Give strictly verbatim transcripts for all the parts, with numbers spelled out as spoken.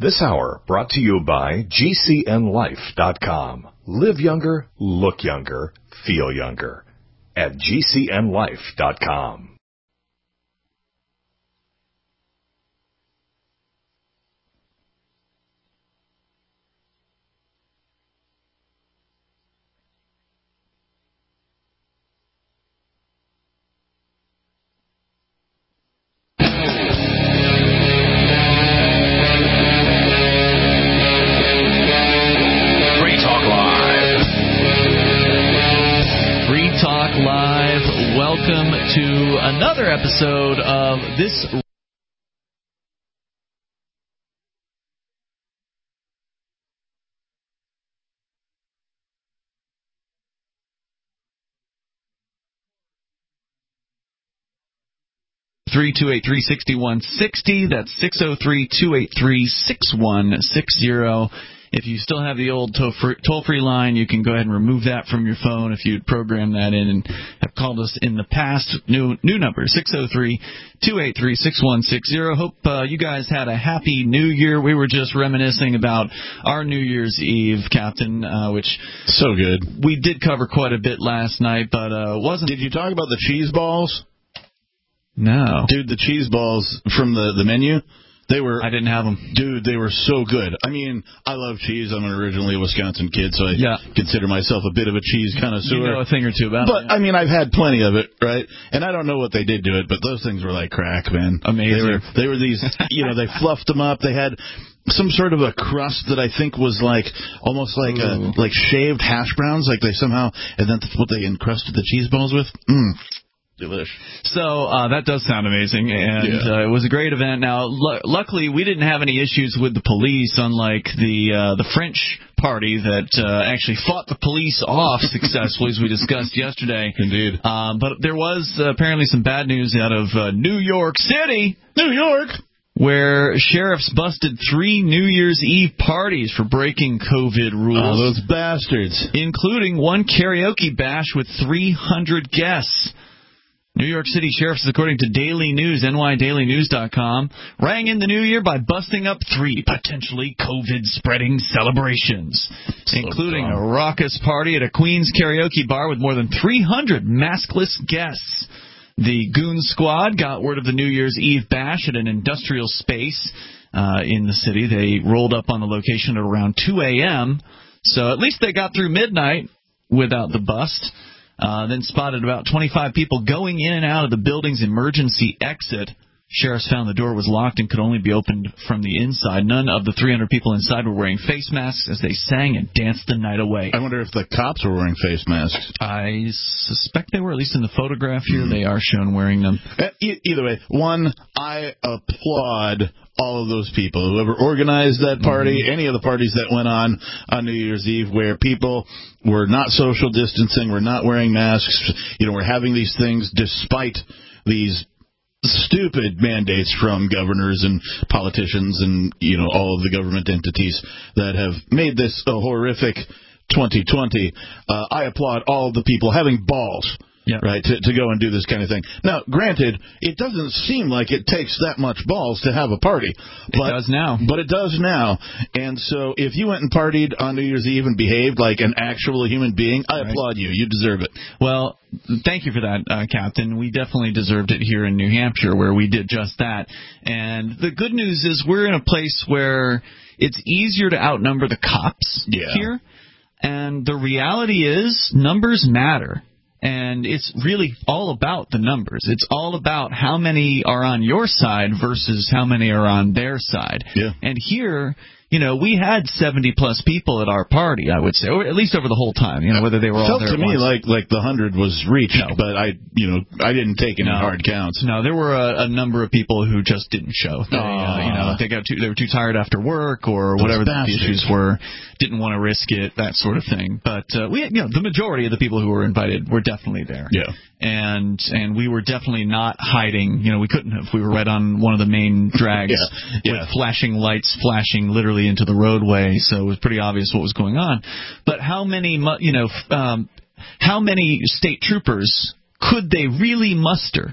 This hour brought to you by G C N life dot com. Live younger, look younger, feel younger at G C N life dot com. Welcome to another episode of this three two eight three, six one six zero. That's six oh three, two eight three, six one six zero. If you still have the old toll-free line, you can go ahead and remove that from your phone if you'd program that in and have called us in the past. New new number, six oh three, two eight three, six one six zero. Hope uh, you guys had a happy New Year. We were just reminiscing about our New Year's Eve, Captain, uh, which so good. We did cover quite a bit last night, but uh, wasn't. Did you talk about the cheese balls? No. Dude, the cheese balls from the, the menu. They were. I didn't have them. Dude, they were so good. I mean, I love cheese. I'm an originally a Wisconsin kid, so I yeah. consider myself a bit of a cheese connoisseur. You know a thing or two about but, it. But, I mean, I've had plenty of it, right? And I don't know what they did to it, but those things were like crack, man. Amazing. They were, they were these, you know, they fluffed them up. They had some sort of a crust that I think was like almost like a, like shaved hash browns, like they somehow, and then that's what they encrusted the cheese balls with. Mmm. Delish. So uh, that does sound amazing, and yeah. uh, it was a great event. Now, l- luckily, we didn't have any issues with the police, unlike the uh, the French party that uh, actually fought the police off successfully, as we discussed yesterday. Indeed. Um, but there was uh, apparently some bad news out of uh, New York City. New York! Where sheriffs busted three New Year's Eve parties for breaking COVID rules. Oh, those bastards. Including one karaoke bash with three hundred guests. New York City sheriffs, according to Daily News, N Y Daily News dot com, rang in the new year by busting up three potentially COVID-spreading celebrations, so including dumb. a raucous party at a Queens karaoke bar with more than three hundred maskless guests. The Goon Squad got word of the New Year's Eve bash at an industrial space uh, in the city. They rolled up on the location at around two a.m., so at least they got through midnight without the bust. Uh, then spotted about twenty-five people going in and out of the building's emergency exit. Sheriffs found the door was locked and could only be opened from the inside. None of the three hundred people inside were wearing face masks as they sang and danced the night away. I wonder if the cops were wearing face masks. I suspect they were, at least in the photograph here. Mm-hmm. They are shown wearing them. E- either way, one, I applaud all of those people, whoever organized that party, mm-hmm. any of the parties that went on on New Year's Eve where people were not social distancing, were not wearing masks, you know, were having these things despite these stupid mandates from governors and politicians and, you know, all of the government entities that have made this a horrific twenty twenty. Uh, I applaud all of the people having balls. Yep. Right, to, to go and do this kind of thing. Now, granted, it doesn't seem like it takes that much balls to have a party. But, it does now. But it does now. And so if you went and partied on New Year's Eve and behaved like an actual human being, I right. applaud you. You deserve it. Well, thank you for that, uh, Captain. We definitely deserved it here in New Hampshire where we did just that. And the good news is we're in a place where it's easier to outnumber the cops yeah. here. And the reality is numbers matter. And it's really all about the numbers. It's all about how many are on your side versus how many are on their side. Yeah. And here, you know, we had seventy plus people at our party, I would say, or at least over the whole time, you know, whether they were all there. It felt there to me once. like like the hundred was reached, no. but I, you know, I didn't take any no. hard counts. No, there were a, a number of people who just didn't show. They, uh, you know, they got too, they were too tired after work or Those whatever bastards. the issues were, didn't want to risk it, that sort of thing. But uh, we, you know, the majority of the people who were invited were definitely there. Yeah. And and we were definitely not hiding. You know, we couldn't have. We were right on one of the main drags yeah. Yeah. with flashing lights flashing literally into the roadway, so it was pretty obvious what was going on. But how many, you know, um, how many state troopers could they really muster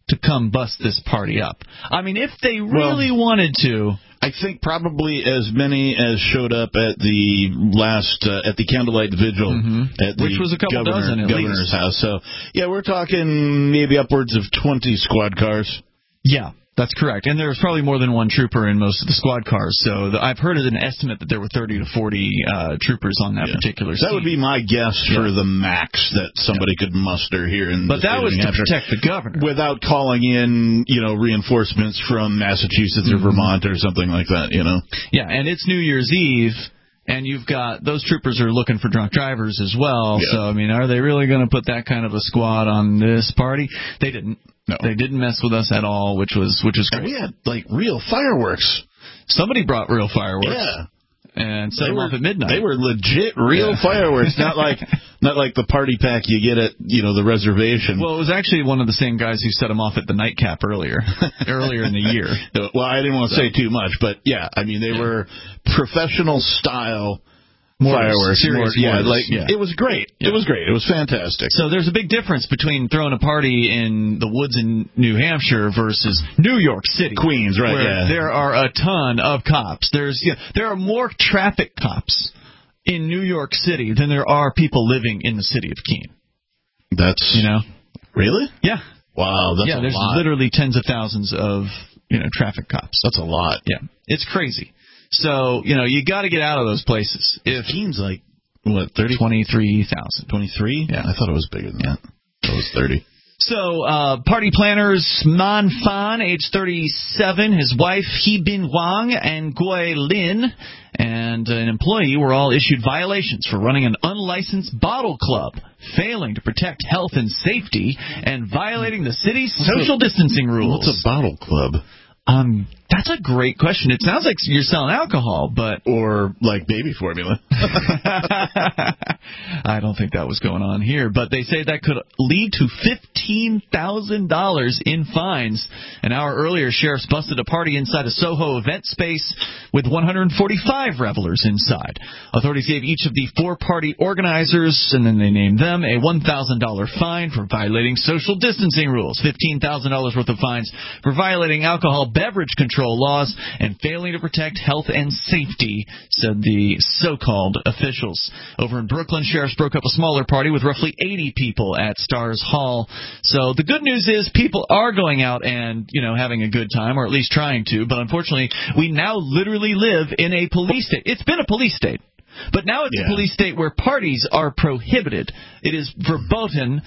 to come bust this party up. I mean, if they really well, wanted to. I think probably as many as showed up at the last uh, at the candlelight vigil mm-hmm. at the which was a couple governor, dozen at governor's least. house. So yeah, we're talking maybe upwards of twenty squad cars. Yeah, that's correct. And there was probably more than one trooper in most of the squad cars. So the, I've heard an estimate that there were thirty to forty uh, troopers on that yeah. particular scene. That would be my guess yeah. for the max that somebody yeah. could muster here in but the that state was of New to Hampshire, protect the governor. Without calling in, you know, reinforcements from Massachusetts mm-hmm. or Vermont or something like that, you know. Yeah, and it's New Year's Eve. And you've got those troopers are looking for drunk drivers as well. Yeah. So, I mean, are they really going to put that kind of a squad on this party? They didn't. No. They didn't mess with us at all, which was which was great. And we had, like, real fireworks. Somebody brought real fireworks. Yeah. And set they them were, off at midnight. They were legit real yeah. fireworks, not like not like the party pack you get at, you know, the reservation. Well, it was actually one of the same guys who set them off at the nightcap earlier, earlier in the year. Well, I didn't want to so. say too much, but yeah, I mean, they were professional style. More fireworks, serious more, yeah, mortars. like yeah. it was great. Yeah. It was great. It was fantastic. So there's a big difference between throwing a party in the woods in New Hampshire versus New York City, Queens, right? Where yeah. there are a ton of cops. There's you know, there are more traffic cops in New York City than there are people living in the city of Keene. That's you know, really, yeah. Wow, that's yeah. a There's lot. literally tens of thousands of you know traffic cops. That's a lot. Yeah, it's crazy. So you know you got to get out of those places. If Keene's like. What, thirty? twenty-three thousand. twenty-three? Yeah. I thought it was bigger than that. I thought it was thirty. So, uh, party planners Man Fan, age thirty-seven, his wife He Bin Wang, and Gui Lin, and an employee were all issued violations for running an unlicensed bottle club, failing to protect health and safety, and violating the city's social distancing rules. What's a bottle club? Um, that's a great question. It sounds like you're selling alcohol, but... Or, like, baby formula. I don't think that was going on here. But they say that could lead to fifteen thousand dollars in fines. An hour earlier, sheriffs busted a party inside a Soho event space with one hundred forty-five revelers inside. Authorities gave each of the four party organizers, and then they named them, a one thousand dollars fine for violating social distancing rules, fifteen thousand dollars worth of fines for violating alcohol beverage control laws, and failing to protect health and safety, said the so-called officials. Over in Brooklyn, sheriffs broke up a smaller party with roughly eighty people at Stars Hall. So the good news is people are going out and, you know, having a good time, or at least trying to, but unfortunately, we now literally live in a police state. It's been a police state. But now it's yeah. a police state where parties are prohibited. It is verboten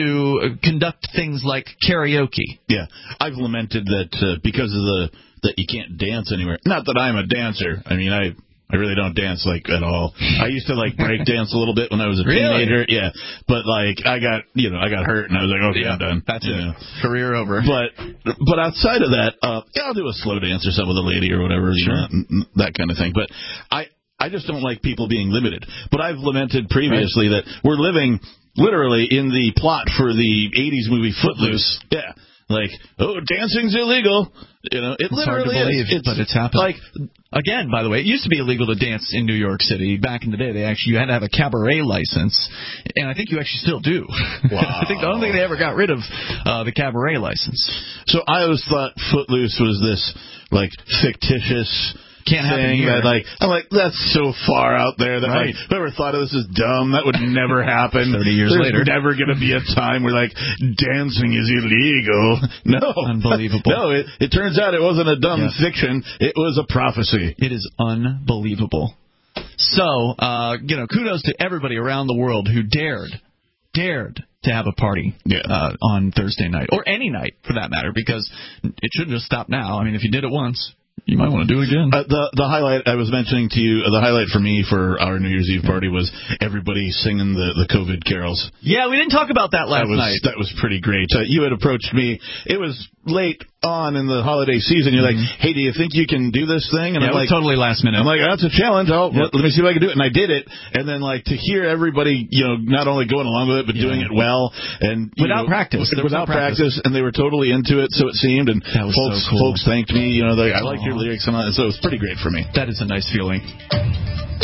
to conduct things like karaoke. Yeah, I've lamented that uh, because of the that you can't dance anywhere. Not that I'm a dancer. I mean, I I really don't dance like at all. I used to like break dance a little bit when I was a really? teenager. Yeah, but like I got you know I got hurt and I was like, okay, yeah, I'm done. That's you it. Know. Career over. But but outside of that, uh, yeah, I'll do a slow dance or something with a lady or whatever, sure. you know, that kind of thing. But I. I just don't like people being limited. But I've lamented previously right. that we're living literally in the plot for the eighties movie Footloose. Yeah. Like, oh, dancing's illegal. You know, it it's literally hard to believe, is. It's, but it's happened. Like, again, by the way, it used to be illegal to dance in New York City. Back in the day, they actually you had to have a cabaret license, and I think you actually still do. Wow. I think I don't think they ever got rid of uh, the cabaret license. So I always thought Footloose was this like fictitious. Can't happen here. That, like, I'm like, that's so far out there that right. like, whoever thought of this is dumb. That would never happen. Thirty years There's later, never going to be a time where like dancing is illegal. No, unbelievable. No, it, it turns out it wasn't a dumb yeah. fiction. It was a prophecy. It is unbelievable. So, uh, you know, kudos to everybody around the world who dared, dared to have a party yeah. uh, on Thursday night, or any night for that matter, because it shouldn't just stop now. I mean, if you did it once, you might want to do it again. Uh, the the highlight I was mentioning to you, uh, the highlight for me for our New Year's Eve party was everybody singing the, the COVID carols. Yeah, we didn't talk about that last that was, night. That was pretty great. Uh, you had approached me. It was late on in the holiday season. You're mm-hmm. like, hey, do you think you can do this thing? And yeah, I'm it was like, totally last minute. I'm like, that's a challenge. I'll, yep. let, let me see if I can do it. And I did it. And then, like, to hear everybody, you know, not only going along with it, but yeah. doing it well. and Without know, practice. Without no practice. practice. And they were totally into it, so it seemed. And that was folks, so cool. folks thanked me. You know, they, I like your lyrics and all that. So it was pretty great for me. That is a nice feeling.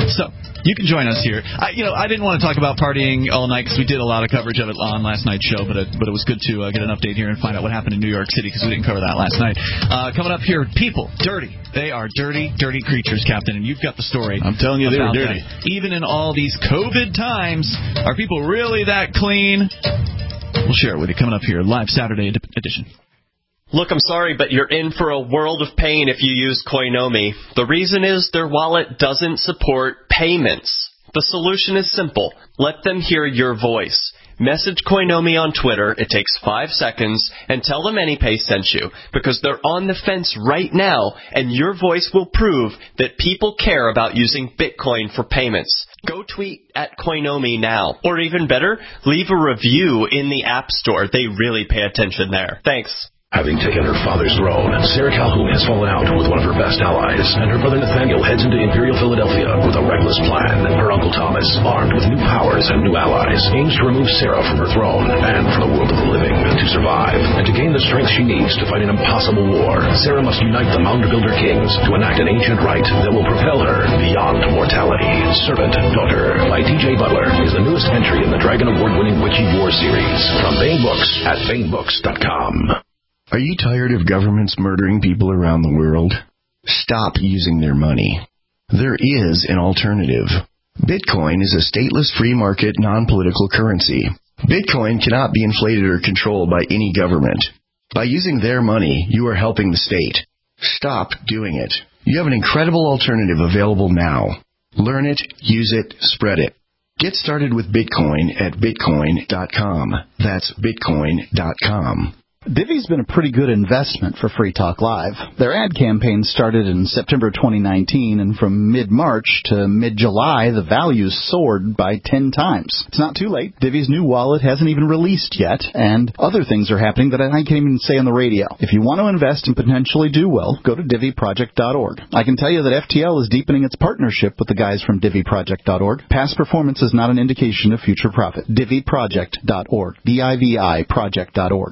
So you can join us here. I, you know, I didn't want to talk about partying all night because we did a lot of coverage of it on last night's show, but it, but it was good to uh, get an update here and find out what happened in New York City because we didn't cover that last night. Uh, coming up here, people, dirty. They are dirty, dirty creatures, Captain, and you've got the story. I'm telling you, they were dirty. That. Even in all these COVID times, are people really that clean? We'll share it with you coming up here, live Saturday edition. Look, I'm sorry, but you're in for a world of pain if you use Koinomi. The reason is their wallet doesn't support payments. The solution is simple. Let them hear your voice. Message Koinomi on Twitter, it takes five seconds, and tell them AnyPay sent you, because they're on the fence right now, and your voice will prove that people care about using Bitcoin for payments. Go tweet at Koinomi now. Or even better, leave a review in the App Store. They really pay attention there. Thanks. Having taken her father's throne, Sarah Calhoun has fallen out with one of her best allies, and her brother Nathaniel heads into Imperial Philadelphia with a reckless plan. Her uncle Thomas, armed with new powers and new allies, aims to remove Sarah from her throne and from the world of the living. To survive, and to gain the strength she needs to fight an impossible war, Sarah must unite the Mound Builder Kings to enact an ancient rite that will propel her beyond mortality. Servant Daughter by D J Butler is the newest entry in the Dragon Award-winning Witchy War series from Baen Books at Baen Books dot com. Are you tired of governments murdering people around the world? Stop using their money. There is an alternative. Bitcoin is a stateless free market non-political currency. Bitcoin cannot be inflated or controlled by any government. By using their money, you are helping the state. Stop doing it. You have an incredible alternative available now. Learn it, use it, spread it. Get started with Bitcoin at bitcoin dot com. That's bitcoin dot com. Divvy's been a pretty good investment for Free Talk Live. Their ad campaign started in September twenty nineteen, and from mid-March to mid-July, the values soared by ten times. It's not too late. Divvy's new wallet hasn't even released yet, and other things are happening that I can't even say on the radio. If you want to invest and potentially do well, go to Divvy Project dot org. I can tell you that F T L is deepening its partnership with the guys from Divvy Project dot org. Past performance is not an indication of future profit. Divvy Project dot org. D I V I Project dot org.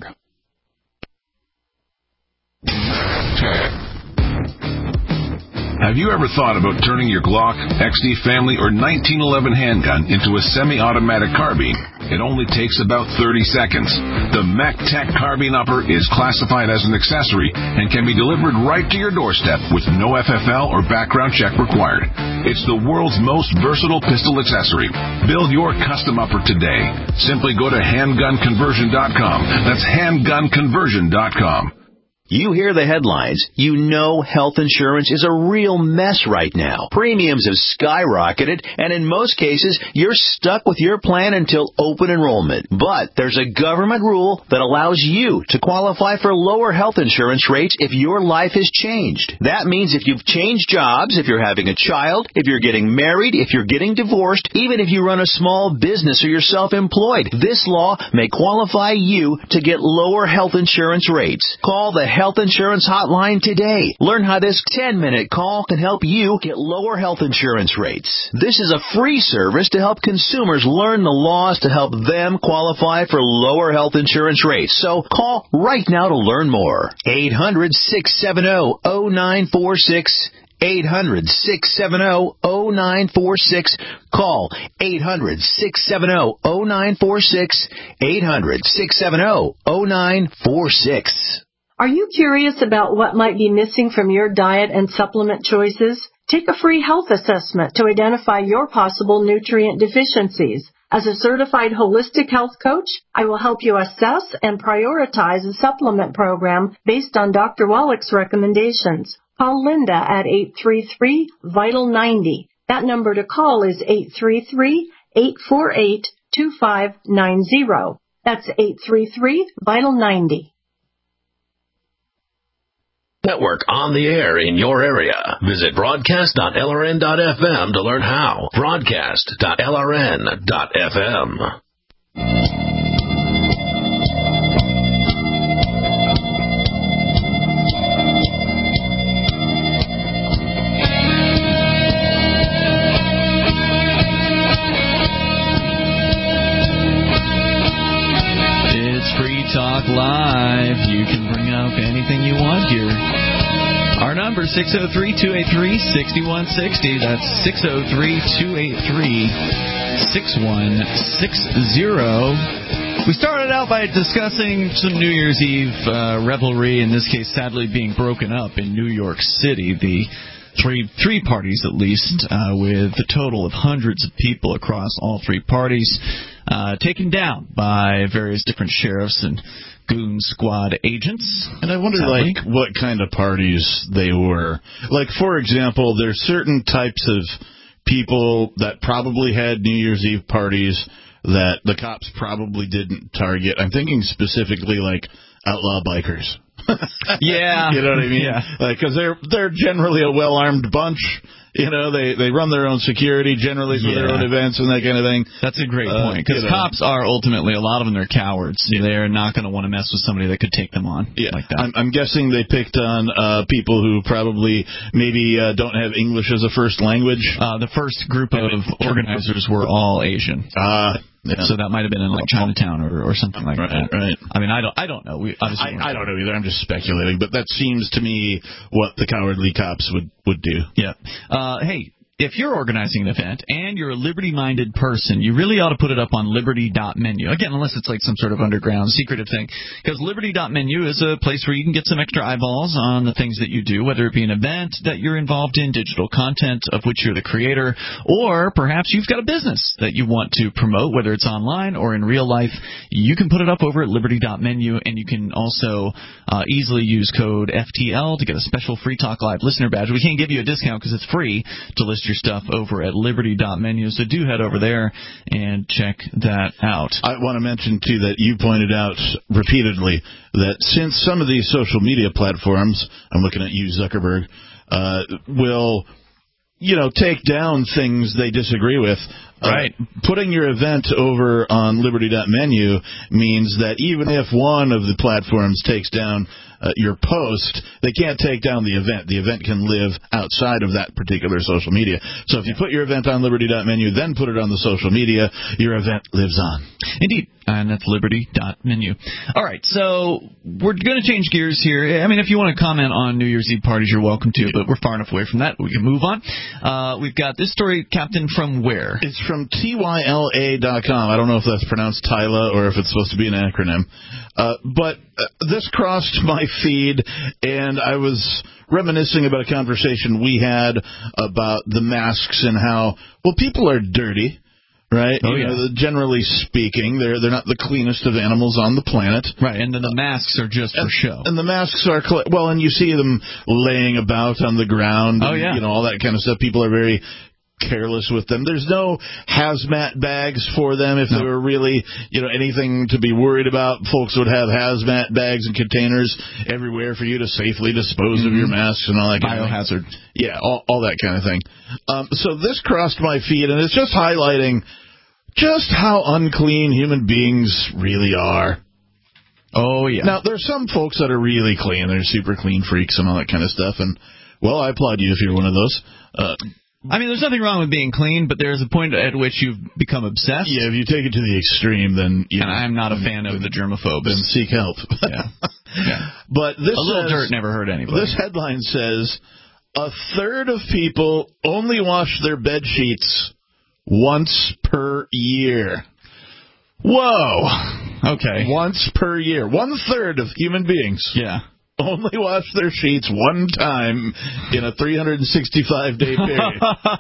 Have you ever thought about turning your Glock, X D Family, or nineteen eleven handgun into a semi-automatic carbine? It only takes about thirty seconds. The MacTech Carbine Upper is classified as an accessory and can be delivered right to your doorstep with no F F L or background check required. It's the world's most versatile pistol accessory. Build your custom upper today. Simply go to handgun conversion dot com. That's handgun conversion dot com. You hear the headlines. You know health insurance is a real mess right now. Premiums have skyrocketed, and in most cases, you're stuck with your plan until open enrollment. But there's a government rule that allows you to qualify for lower health insurance rates if your life has changed. That means if you've changed jobs, if you're having a child, if you're getting married, if you're getting divorced, even if you run a small business or you're self-employed, this law may qualify you to get lower health insurance rates. Call the Health Insurance Hotline today. Learn how this ten-minute call can help you get lower health insurance rates. This is a free service to help consumers learn the laws to help them qualify for lower health insurance rates. So call right now to learn more. eight hundred, six seven zero, zero nine four six. eight hundred, six seven zero, zero nine four six. Call eight hundred, six seven zero, zero nine four six. eight hundred, six seven zero, zero nine four six. Are you curious about what might be missing from your diet and supplement choices? Take a free health assessment to identify your possible nutrient deficiencies. As a certified holistic health coach, I will help you assess and prioritize a supplement program based on Doctor Wallach's recommendations. Call Linda at eight three three, vital ninety. That number to call is eight three three, eight four eight, two five nine zero. That's eight three three, vital ninety. Network on the air in your area. Visit broadcast dot L R N dot F M to learn how. broadcast dot L R N dot F M. It's Free Talk Live. You can bring up anything you want here. Our number, six oh three, two eight three, six one six oh. That's six oh three, two eight three, six one six oh. We started out by discussing some New Year's Eve uh, revelry, in this case sadly being broken up in New York City. The three three parties at least, uh, with a total of hundreds of people across all three parties, uh, taken down by various different sheriffs and goon squad agents. And I wonder, sadly. like, what kind of parties they were. Like, for example, there's certain types of people that probably had New Year's Eve parties that the cops probably didn't target. I'm thinking specifically, like, outlaw bikers. Yeah. You know what I mean? Yeah. Like, because they're, they're generally a well-armed bunch. You know, they, they run their own security generally for yeah. their own events and that kind of thing. That's a great uh, point, because you know. cops are ultimately, a lot of them, they're cowards. Yeah. They're not going to want to mess with somebody that could take them on yeah. like that. I'm, I'm guessing they picked on uh, people who probably maybe uh, don't have English as a first language. Uh, the first group of organizers were all Asian. Ah. Uh, Yeah. So that might have been in like Chinatown or, or something like right, that. Right. I mean, I don't, I don't know. We obviously I, I don't know either. I'm just speculating, but that seems to me what the cowardly cops would would do. Yeah. Uh, hey. If you're organizing an event and you're a liberty-minded person, you really ought to put it up on liberty dot menu. Again, unless it's like some sort of underground secretive thing. Because liberty dot menu is a place where you can get some extra eyeballs on the things that you do, whether it be an event that you're involved in, digital content of which you're the creator, or perhaps you've got a business that you want to promote, whether it's online or in real life. You can put it up over at liberty dot menu, and you can also uh, easily use code F T L to get a special Free Talk Live listener badge. We can't give you a discount because it's free to list your stuff over at liberty dot menu, so do head over there and check that out. I want to mention, too, that you pointed out repeatedly that since some of these social media platforms, I'm looking at you, Zuckerberg, uh, will, you know, take down things they disagree with. Right. Uh, putting your event over on liberty dot menu means that even if one of the platforms takes down uh, your post, they can't take down the event. The event can live outside of that particular social media. So if you put your event on liberty dot menu, then put it on the social media, your event lives on. Indeed. And that's liberty dot menu. All right, so we're going to change gears here. I mean, if you want to comment on New Year's Eve parties, you're welcome to, but we're far enough away from that. We can move on. Uh, we've got this story, Captain, from where? It's from T Y L A dot com. I don't know if that's pronounced Tyla or if it's supposed to be an acronym. Uh, but uh, this crossed my feed, and I was reminiscing about a conversation we had about the masks and how, well, people are dirty. Right? Oh, you yeah. know, generally speaking, they're they're not the cleanest of animals on the planet. Right, and then the masks are just and, for show. And the masks are, cl- well, and you see them laying about on the ground. Oh, and, yeah. You know, all that kind of stuff. People are very careless with them. There's no hazmat bags for them. If no. there were really, you know, anything to be worried about, folks would have hazmat bags and containers everywhere for you to safely dispose mm-hmm. of your masks and all that kind Biohazard. of thing. Yeah, all, all that kind of thing. Um, so this crossed my feed, and it's just highlighting just how unclean human beings really are. Oh, yeah. Now, there's some folks that are really clean. They're super clean freaks and all that kind of stuff, and, well, I applaud you if you're one of those. Uh, I mean, there's nothing wrong with being clean, but there's a point at which you've become obsessed. Yeah, if you take it to the extreme, then... You and know, I'm not a fan of the germaphobes. Then seek help. Yeah. yeah. But this a little says, dirt never hurt anybody. This headline says, a third of people only wash their bed sheets once per year. Whoa. Okay. Once per year. One third of human beings. Yeah. Only wash their sheets one time in a three hundred sixty-five day period.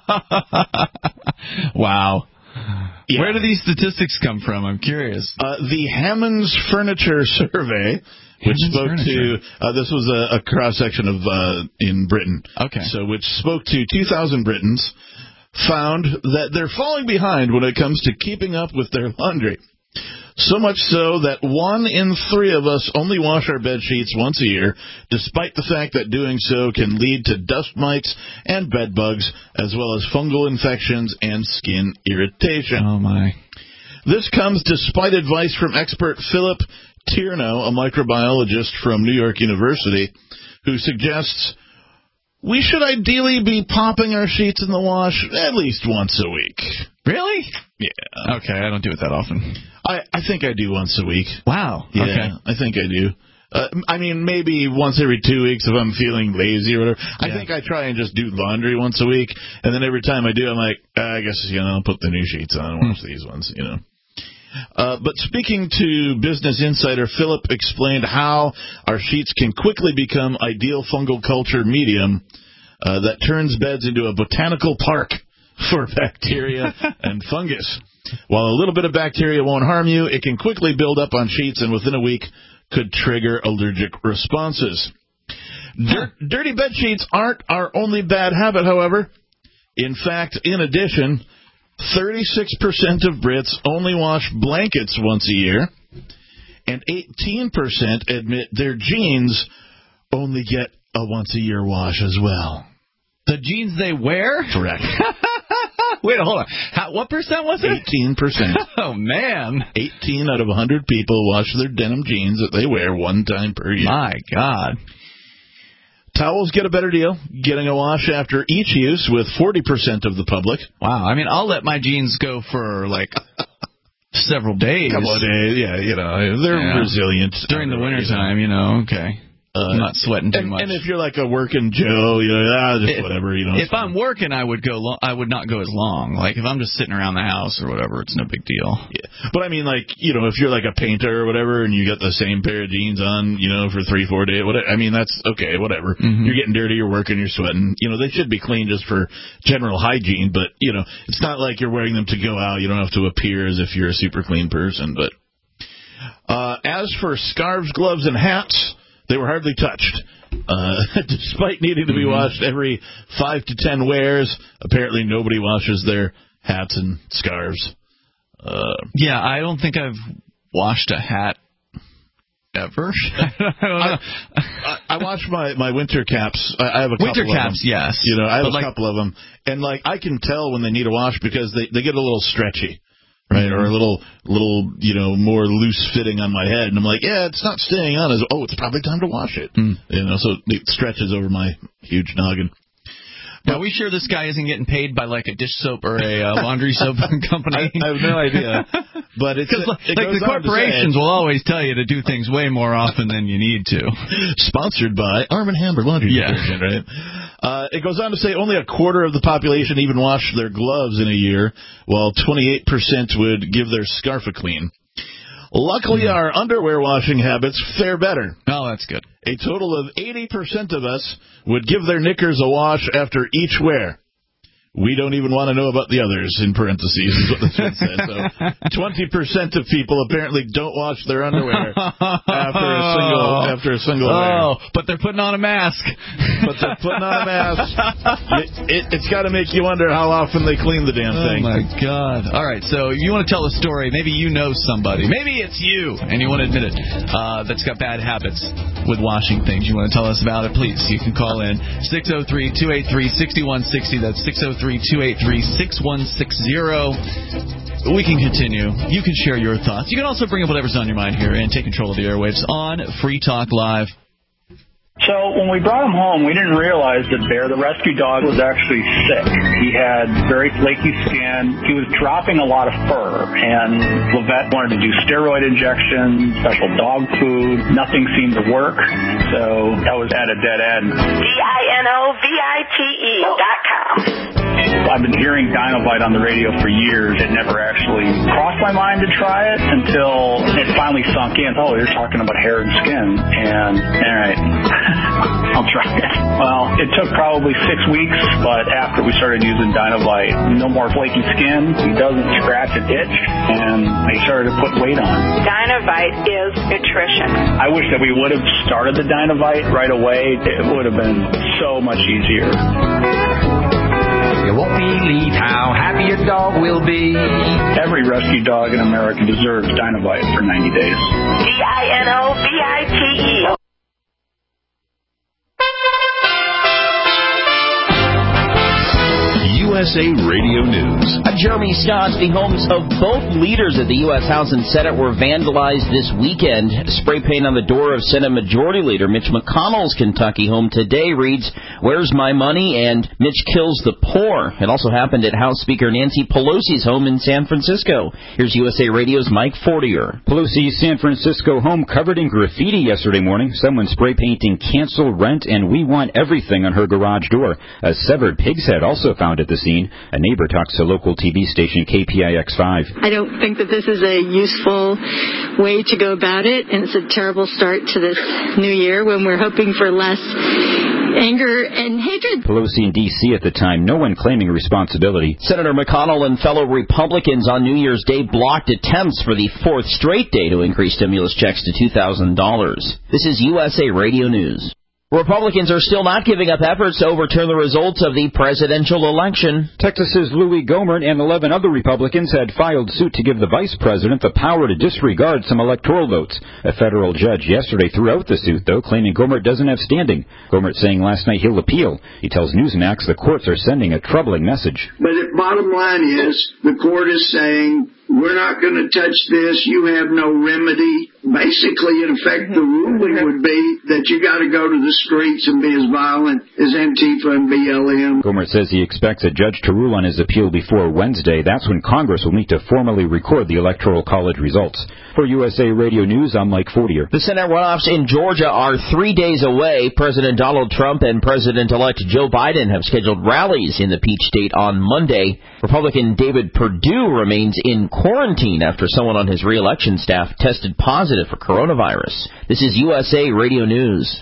Wow. Yeah. Where do these statistics come from? I'm curious. Uh, the Hammond's Furniture Survey, which Hammond's spoke Furniture. to, uh, this was a, a cross-section of, uh, in Britain. Okay. So, which spoke to two thousand Britons, found that they're falling behind when it comes to keeping up with their laundry. So much so that one in three of us only wash our bed sheets once a year, despite the fact that doing so can lead to dust mites and bed bugs, as well as fungal infections and skin irritation. Oh, my. This comes despite advice from expert Philip Tierno, a microbiologist from New York University, who suggests we should ideally be popping our sheets in the wash at least once a week. Really? Yeah. Okay, I don't do it that often. I, I think I do once a week. Wow. Yeah, okay. I think I do. Uh, I mean, maybe once every two weeks if I'm feeling lazy or whatever. I Yeah. think I try and just do laundry once a week, and then every time I do, I'm like, uh, I guess, you know, I'll put the new sheets on and wash these ones, you know. Uh, but speaking to Business Insider, Philip explained how our sheets can quickly become ideal fungal culture medium uh, that turns beds into a botanical park for bacteria and fungus. While a little bit of bacteria won't harm you, it can quickly build up on sheets and within a week could trigger allergic responses. Dirt, dirty bed sheets aren't our only bad habit, however. In fact, in addition, thirty-six percent of Brits only wash blankets once a year, and eighteen percent admit their jeans only get a once-a-year wash as well. The jeans they wear? Correct. Wait, hold on. How, what percent was it? eighteen percent. Oh, man. eighteen out of one hundred people wash their denim jeans that they wear one time per year. My God. Towels get a better deal, getting a wash after each use with forty percent of the public. Wow. I mean, I'll let my jeans go for, like, several days. A couple of days, yeah, you know, they're yeah. resilient. During the wintertime, you know, okay. Uh, I'm not sweating too and, much. And if you're like a working Joe, you know, ah, just if, whatever, you know. If I'm working, I would go. Lo- I would not go as long. Like if I'm just sitting around the house or whatever, it's no big deal. Yeah, but I mean, like you know, if you're like a painter or whatever, and you got the same pair of jeans on, you know, for three, four days, whatever. I mean, that's okay, whatever. Mm-hmm. You're getting dirty, you're working, you're sweating. You know, they should be clean just for general hygiene. But you know, it's not like you're wearing them to go out. You don't have to appear as if you're a super clean person. But uh, as for scarves, gloves, and hats, they were hardly touched. Uh, despite needing to be washed every five to ten wears, apparently nobody washes their hats and scarves. Uh, yeah, I don't think I've washed a hat ever. I don't know. I, I, I wash my, my winter caps. I, I have a winter couple caps, of them. yes. You know, I have but a like, couple of them, and like I can tell when they need a wash because they they get a little stretchy. Right, or a little, little, you know, more loose fitting on my head, and I'm like, yeah, it's not staying on. As oh, it's probably time to wash it. Mm. You know, so it stretches over my huge noggin. Now, we sure this guy isn't getting paid by like a dish soap or a uh, laundry soap company? I, I have no idea. But it's like, it like goes the corporations will always tell you to do things way more often than you need to. Sponsored by Arm and Hammer Laundry yeah. Detergent, right? Uh, it goes on to say only a quarter of the population even wash their gloves in a year, while twenty-eight percent would give their scarf a clean. Luckily, mm-hmm. our underwear washing habits fare better. Oh, that's good. A total of eighty percent of us would give their knickers a wash after each wear. We don't even want to know about the others, in parentheses, is what this one said. So twenty percent of people apparently don't wash their underwear after a single after a single oh, wear. Oh, but they're putting on a mask. But they're putting on a mask. It, it, it's got to make you wonder how often they clean the damn thing. Oh, my God. All right, so if you want to tell a story, maybe you know somebody. Maybe it's you, and you want to admit it, uh, that's got bad habits with washing things. You want to tell us about it, please. You can call in six oh three, two eight three, six one six oh. That's six oh three, two eight three, six one six oh. We can continue. You can share your thoughts. You can also bring up whatever's on your mind here and take control of the airwaves on Free Talk Live. So when we brought him home, we didn't realize that Bear, the rescue dog, was actually sick. He had very flaky skin. He was dropping a lot of fur, and Levette wanted to do steroid injections, special dog food. Nothing seemed to work, so that was at a dead end. D I N O V I T E dot com. I've been hearing Dinovite on the radio for years. It never actually crossed my mind to try it until it finally sunk in. Oh, you're talking about hair and skin. And, all right, I'll try it. Well, it took probably six weeks, but after we started using Dinovite, no more flaky skin. He doesn't scratch and itch, and they started to put weight on. Dinovite is nutrition. I wish that we would have started the Dinovite right away. It would have been so much easier. You won't believe how happy your dog will be. Every rescue dog in America deserves Dinovite for ninety days. D I N O V I T E. S A Radio News. Jeremy Scott, the homes of both leaders of the U S House and Senate were vandalized this weekend. Spray paint on the door of Senate Majority Leader Mitch McConnell's Kentucky home today reads, "Where's my money?" and "Mitch kills the poor." It also happened at House Speaker Nancy Pelosi's home in San Francisco. Here's U S A Radio's Mike Fortier. Pelosi's San Francisco home covered in graffiti yesterday morning. Someone spray painting "Cancel Rent" and "We Want Everything" on her garage door. A severed pig's head also found at the scene. A neighbor talks to local T V station K P I X five. I don't think that this is a useful way to go about it, and it's a terrible start to this new year when we're hoping for less anger and hatred. Pelosi in D C at the time, no one claiming responsibility. Senator McConnell and fellow Republicans on New Year's Day blocked attempts for the fourth straight day to increase stimulus checks to two thousand dollars. This is U S A Radio News. Republicans are still not giving up efforts to overturn the results of the presidential election. Texas's Louis Gohmert and eleven other Republicans had filed suit to give the vice president the power to disregard some electoral votes. A federal judge yesterday threw out the suit, though, claiming Gohmert doesn't have standing. Gohmert saying last night he'll appeal. He tells Newsmax the courts are sending a troubling message. But the bottom line is, the court is saying, we're not going to touch this. You have no remedy. Basically, in effect, the ruling would be that you got to go to the streets and be as violent as Antifa and B L M. Gohmert says he expects a judge to rule on his appeal before Wednesday. That's when Congress will meet to formally record the Electoral College results. For U S A Radio News, I'm Mike Fortier. The Senate runoffs in Georgia are three days away. President Donald Trump and President-elect Joe Biden have scheduled rallies in the Peach State on Monday. Republican David Perdue remains in quarantine after someone on his re-election staff tested positive for coronavirus. This is U S A Radio News.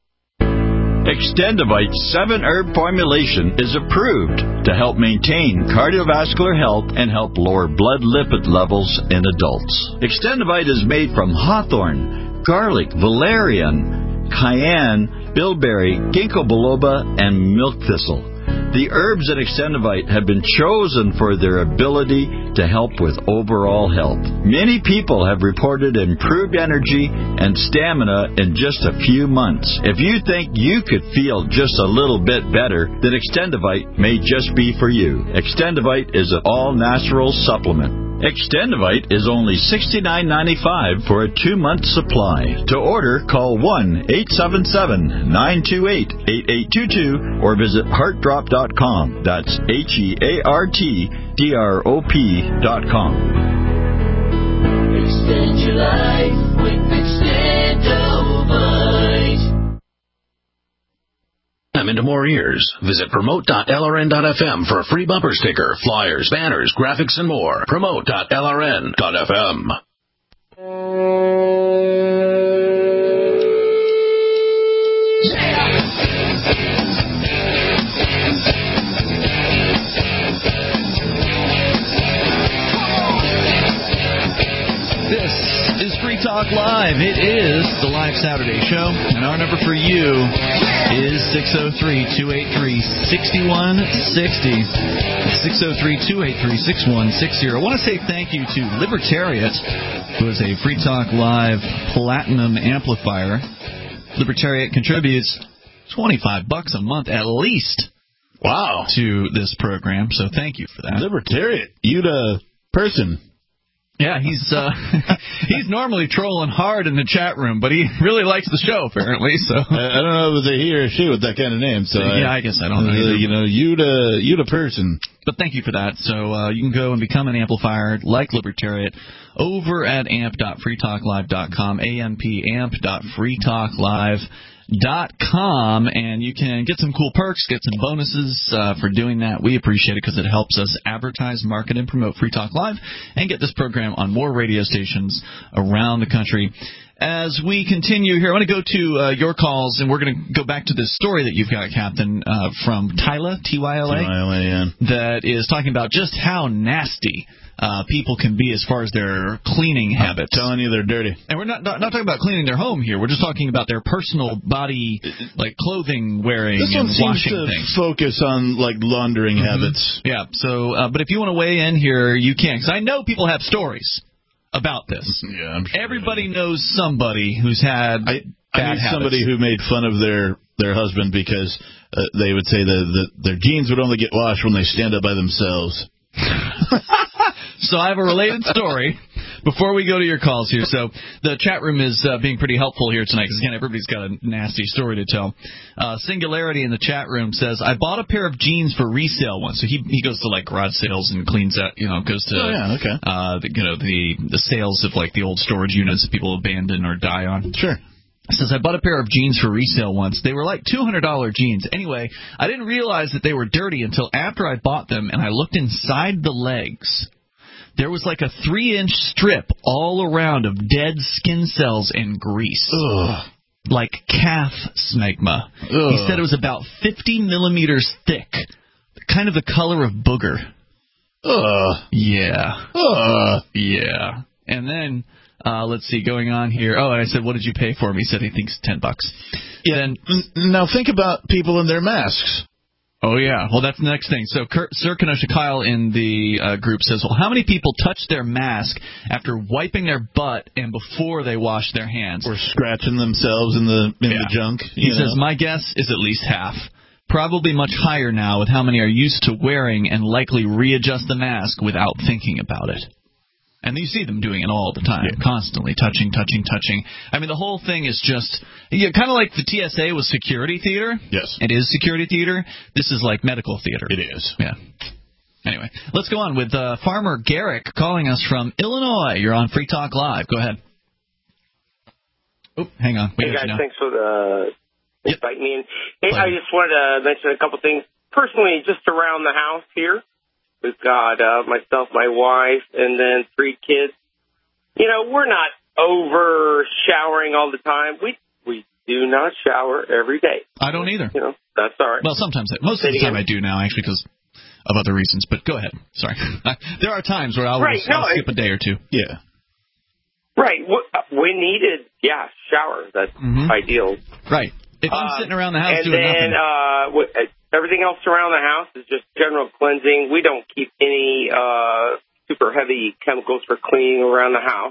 Extendivite's seven-herb formulation is approved to help maintain cardiovascular health and help lower blood lipid levels in adults. Extendivite is made from hawthorn, garlic, valerian, cayenne, bilberry, ginkgo biloba, and milk thistle. The herbs in Extendivite have been chosen for their ability to help with overall health. Many people have reported improved energy and stamina in just a few months. If you think you could feel just a little bit better, then Extendivite may just be for you. Extendivite is an all-natural supplement. Extendivite is only sixty-nine ninety-five for a two-month supply. To order, call one eight seven seven, nine two eight, eight eight two two or visit heart drop dot com. That's H E A R T D R O P dot com. Extend your life with Extendivite. I'm into more ears. Visit promote dot L R N dot F M for a free bumper sticker, flyers, banners, graphics, and more. promote dot L R N dot F M. This is Free Talk Live. It is the live Saturday show, and our number for you is six oh three, two eight three, six one six oh. six oh three, two eight three, six one six oh. I want to say thank you to Libertariat, who is a Free Talk Live Platinum amplifier. Libertariat contributes twenty-five bucks a month at least. Wow. To this program, so thank you for that. Libertariat, you the person. Yeah, he's uh, he's normally trolling hard in the chat room, but he really likes the show, apparently. So I, I don't know if it's a he or she with that kind of name. So yeah, I, I guess I don't know. Uh, you know, you the you the person. But thank you for that. So uh, you can go and become an amplifier like Libertariat over at amp dot free talk live dot com, A M P amp dot free talk live dot com, and you can get some cool perks, get some bonuses uh, for doing that. We appreciate it because it helps us advertise, market, and promote Free Talk Live and get this program on more radio stations around the country. As we continue here, I want to go to uh, your calls, and we're going to go back to this story that you've got, Captain, uh, from Tyla, T Y L A, T Y L A, yeah. that is talking about just how nasty Uh, people can be as far as their cleaning habits. I'm telling you, they're dirty. And we're not, not not talking about cleaning their home here. We're just talking about their personal body, like clothing wearing this and one washing seems to things. Focus on like laundering mm-hmm. habits. Yeah. So, uh, but if you want to weigh in here, you can, because I know people have stories about this. Yeah, I'm sure. Everybody knows somebody who's had I, bad I habits. Somebody who made fun of their their husband because uh, they would say that the, their jeans would only get washed when they stand up by themselves. So I have a related story before we go to your calls here. So the chat room is uh, being pretty helpful here tonight because, again, everybody's got a nasty story to tell. Uh, Singularity in the chat room says, I bought a pair of jeans for resale once. So he he goes to, like, garage sales and cleans out, you know, goes to, oh, yeah, okay. uh, the, you know, the, the sales of, like, the old storage units that people abandon or die on. Sure. Says, I bought a pair of jeans for resale once. They were like two hundred dollars jeans. Anyway, I didn't realize that they were dirty until after I bought them, and I looked inside the legs. There was like a three-inch strip all around of dead skin cells and grease. Ugh. Like calf smegma. Ugh. He said it was about fifty millimeters thick, kind of the color of booger. Ugh. Yeah. Ugh. Yeah. And then... Uh, let's see, going on here. Oh, and I said, what did you pay for him? He said he thinks ten bucks. Yeah. Then, now think about people in their masks. Oh, yeah. Well, that's the next thing. So Kurt, Sir Kenosha Kyle in the uh, group says, well, how many people touch their mask after wiping their butt and before they wash their hands? Or scratching themselves in the in yeah. the junk. He know? says, my guess is at least half. Probably much higher now with how many are used to wearing and likely readjust the mask without thinking about it. And you see them doing it all the time, yeah. constantly touching, touching, touching. I mean, the whole thing is just yeah, kind of like the T S A was security theater. Yes. It is security theater. This is like medical theater. It is. Yeah. Anyway, let's go on with uh, Farmer Garrick calling us from Illinois. You're on Free Talk Live. Go ahead. Oh, hang on. We hey, guys, you now. thanks for the yep. inviting me in. Hey, Pleasure. I just wanted to mention a couple things. Personally, just around the house here. We've got uh, myself, my wife, and then three kids. You know, we're not over showering all the time. We we do not shower every day. I don't either. You know, that's all right. Well, sometimes, I, most of the time I do now, actually, because of other reasons. But go ahead. Sorry. There are times where I'll, right, I'll no, skip a day or two. Yeah. Right. When needed, yeah, shower. That's mm-hmm. ideal. Right. If I'm uh, sitting around the house and doing then, nothing. Uh, Everything else around the house is just general cleansing. We don't keep any uh, super heavy chemicals for cleaning around the house.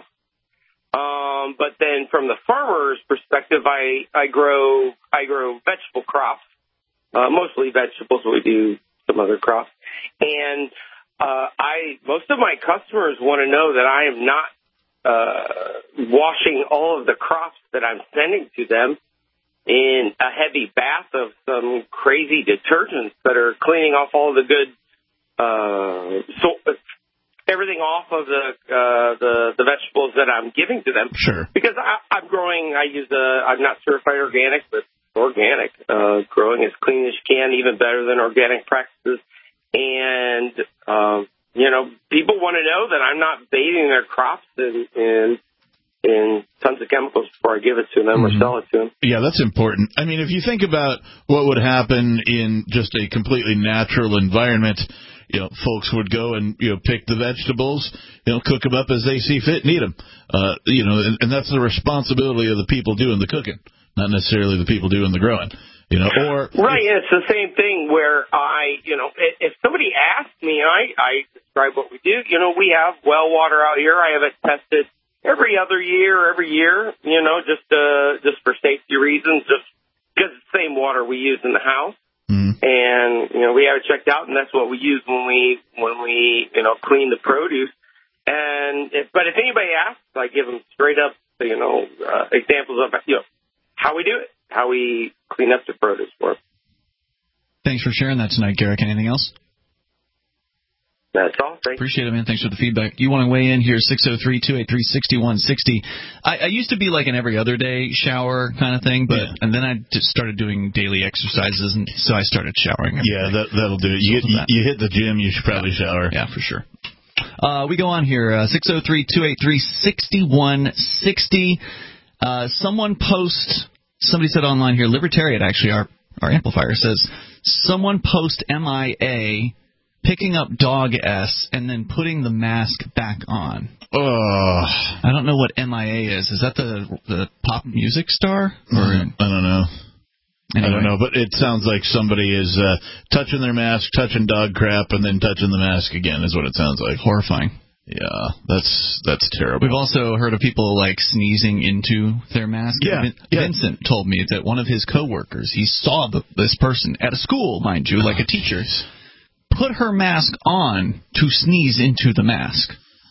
Um, but then from the farmer's perspective, I, I grow I grow vegetable crops, uh, mostly vegetables. We do some other crops. And uh, I most of my customers want to know that I am not uh, washing all of the crops that I'm sending to them in a heavy bath of some crazy detergents that are cleaning off all the good, uh, so everything off of the uh, the the vegetables that I'm giving to them. Sure. Because I, I'm growing. I use a. I'm not certified organic, but organic. Uh, growing as clean as you can, even better than organic practices. And um, you know, people want to know that I'm not bathing their crops in. in in tons of chemicals before I give it to them mm-hmm. or sell it to them. Yeah, that's important. I mean, if you think about what would happen in just a completely natural environment, you know, folks would go and, you know, pick the vegetables, you know, cook them up as they see fit and eat them. Uh, you know, and, and that's the responsibility of the people doing the cooking, not necessarily the people doing the growing. You know, or right, it's the same thing where I, you know, if somebody asks me, I, I describe what we do. You know, we have well water out here. I have it tested every other year, every year, you know, just uh, just for safety reasons, just because it's the same water we use in the house. Mm-hmm. And, you know, we have it checked out, and that's what we use when we, when we you know, clean the produce. And if, But if anybody asks, I give them straight up, you know, uh, examples of, you know, how we do it, how we clean up the produce for them. Thanks for sharing that tonight, Garrick. Anything else? That's all. Thanks. Appreciate it, man. Thanks for the feedback. You want to weigh in here, six oh three, two eight three, six one six oh. I, I used to be like an every other day shower kind of thing, but yeah. and then I just started doing daily exercises, and so I started showering every Yeah, day. that, that'll do it. You, you, you hit the gym, you should probably yeah. shower. Yeah, for sure. Uh, we go on here, uh, six oh three, two eight three, six one six oh. Uh, someone post, somebody said online here, Libertarian actually, our, our amplifier says, someone post M I A picking up dog S and then putting the mask back on. Oh, I don't know what M I A is. Is that the the pop music star? Or I don't know. Anyway. I don't know, but it sounds like somebody is uh, touching their mask, touching dog crap, and then touching the mask again is what it sounds like. Horrifying. Yeah, that's that's terrible. We've also heard of people like sneezing into their mask. Yeah, Vin- yeah. Vincent told me that one of his coworkers, he saw the, this person at a school, mind you, like a teacher, put her mask on to sneeze into the mask.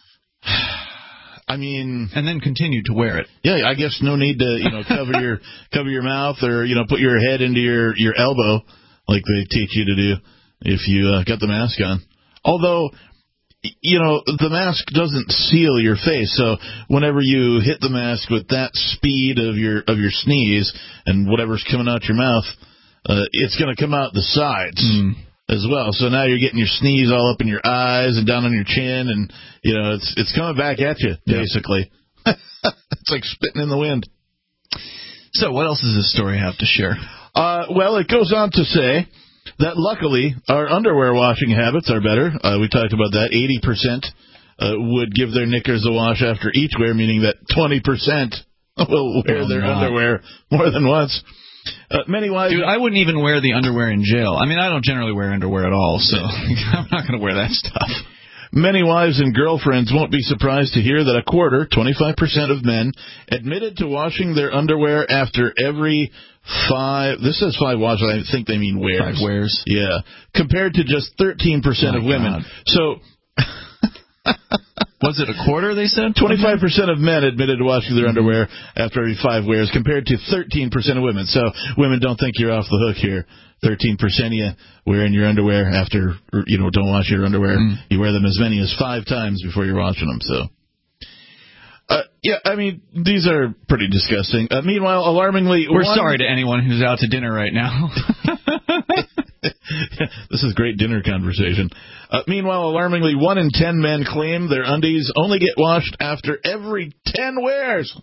I mean, and then continued to wear it. Yeah, I guess no need to, you know, cover your cover your mouth or, you know, put your head into your, your elbow like they teach you to do if you uh, got the mask on. Although, you know, the mask doesn't seal your face, so whenever you hit the mask with that speed of your of your sneeze and whatever's coming out your mouth, uh, it's going to come out the sides mm. as well. So now you're getting your sneeze all up in your eyes and down on your chin, and you know it's it's coming back at you basically. Yep. It's like spitting in the wind. So what else does this story have to share? Uh, well, it goes on to say that luckily our underwear washing habits are better. Uh, we talked about that. eighty percent uh, would give their knickers a wash after each wear, meaning that twenty percent will wear oh, their my. underwear more than once. Uh, many wives... Dude, I wouldn't even wear the underwear in jail. I mean, I don't generally wear underwear at all, so I'm not going to wear that stuff. Many wives and girlfriends won't be surprised to hear that a quarter, twenty-five percent of men, admitted to washing their underwear after every five, this says five washes, I think they mean wears. Five wears. Yeah. Compared to just thirteen percent oh of women. God. So... Was it a quarter, they said? twenty-five percent of men admitted to washing their underwear after every five wears, compared to thirteen percent of women. So women, don't think you're off the hook here. thirteen percent of you wearing your underwear after, you know, don't wash your underwear. Mm. You wear them as many as five times before you're washing them. So, uh, yeah, I mean, these are pretty disgusting. Uh, meanwhile, alarmingly... We're one... sorry to anyone who's out to dinner right now. This is great dinner conversation. Uh, meanwhile, alarmingly, one in ten men claim their undies only get washed after every ten wears.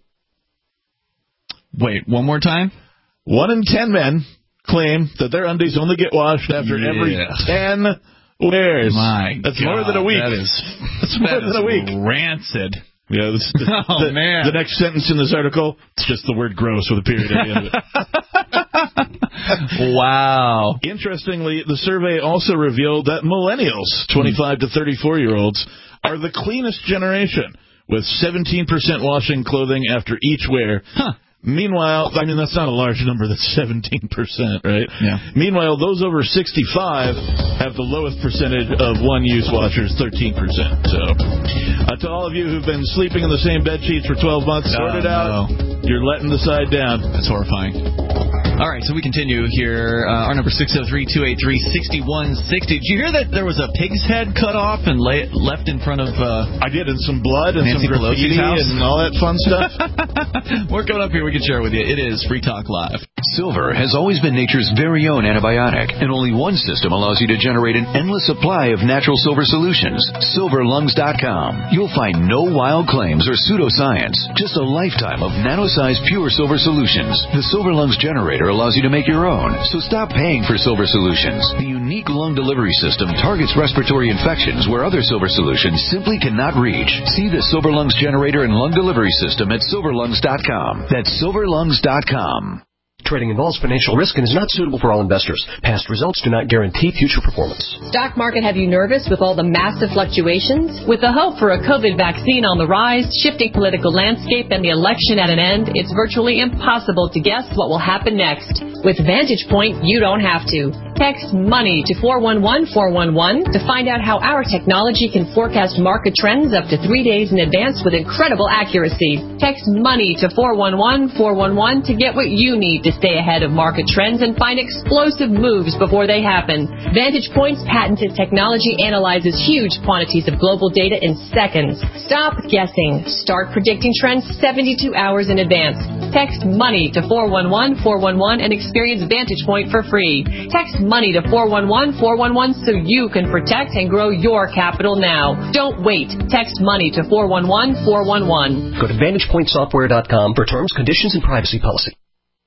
Wait, one more time? One in ten men claim that their undies only get washed after yeah. every ten wears. My That's God, more than a week. That is, That's more that than is a week. Rancid. Yeah, this, this, oh, the, man. The next sentence in this article, it's just the word gross with a period at the end of it. Wow. Interestingly, the survey also revealed that millennials, twenty-five to thirty-four-year-olds, are the cleanest generation, with seventeen percent washing clothing after each wear. Huh. Meanwhile, I mean, that's not a large number. That's seventeen percent, right? Yeah. Meanwhile, those over sixty-five have the lowest percentage of one-use washers, thirteen percent. So, uh, to all of you who've been sleeping in the same bed sheets for twelve months, sort it out. No. You're letting the side down. That's horrifying. All right, so we continue here. Uh, our number six oh three, two eight three, six one six oh. Did you hear that there was a pig's head cut off and lay, left in front of... Uh, I did, and some blood and Nancy some graffiti and all that fun stuff. We're coming up here. We can share it with you. It is Free Talk Live. Silver has always been nature's very own antibiotic, and only one system allows you to generate an endless supply of natural silver solutions. silver lungs dot com. You'll find no wild claims or pseudoscience, just a lifetime of nano-sized pure silver solutions. The Silver Lungs generator allows you to make your own, so stop paying for silver solutions. The unique lung delivery system targets respiratory infections where other silver solutions simply cannot reach. See the Silver Lungs generator and lung delivery system at silver lungs dot com. That's silver lungs dot com. Trading involves financial risk and is not suitable for all investors. Past results do not guarantee future performance. Stock market have you nervous with all the massive fluctuations? With the hope for a COVID vaccine on the rise, shifting political landscape, and the election at an end, it's virtually impossible to guess what will happen next. With Vantage Point, you don't have to. Text MONEY to four one one four one one to find out how our technology can forecast market trends up to three days in advance with incredible accuracy. Text MONEY to four one one four one one to get what you need to stay ahead of market trends and find explosive moves before they happen. Vantage Point's patented technology analyzes huge quantities of global data in seconds. Stop guessing. Start predicting trends seventy-two hours in advance. Text MONEY to four one one four one one and experience Vantage Point for free. Text MONEY to four one one four one one so you can protect and grow your capital now. Don't wait. Text MONEY to four one one four one one. Go to vantage point software dot com for terms, conditions, and privacy policy.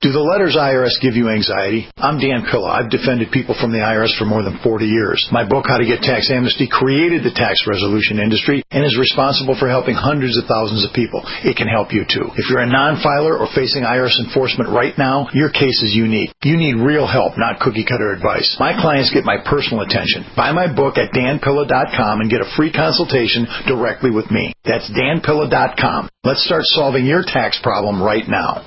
Do the letters I R S give you anxiety? I'm Dan Pilla. I've defended people from the I R S for more than forty years. My book, How to Get Tax Amnesty, created the tax resolution industry and is responsible for helping hundreds of thousands of people. It can help you too. If you're a non-filer or facing I R S enforcement right now, your case is unique. You need real help, not cookie-cutter advice. My clients get my personal attention. Buy my book at dan pilla dot com and get a free consultation directly with me. That's dan pilla dot com. Let's start solving your tax problem right now.